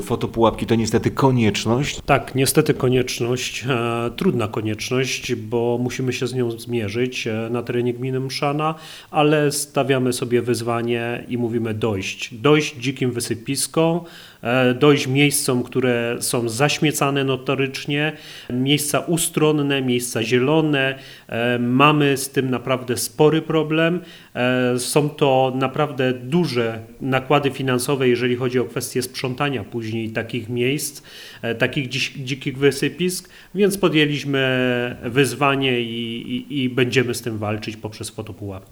fotopułapki to niestety konieczność. Tak, niestety konieczność, trudna konieczność, bo musimy się z nią zmierzyć na terenie gminy Mszana, ale stawiamy sobie wyzwanie i mówimy dojść dzikim wysypiskom, dojść miejscom, które są zaśmiecane notorycznie, miejsca ustronne, miejsca zielone. Mamy z tym naprawdę spory problem. Są to naprawdę duże nakłady finansowe, jeżeli chodzi o kwestię sprzątania później takich miejsc, takich dzikich wysypisk, więc podjęliśmy wyzwanie i będziemy z tym walczyć poprzez fotopułapki.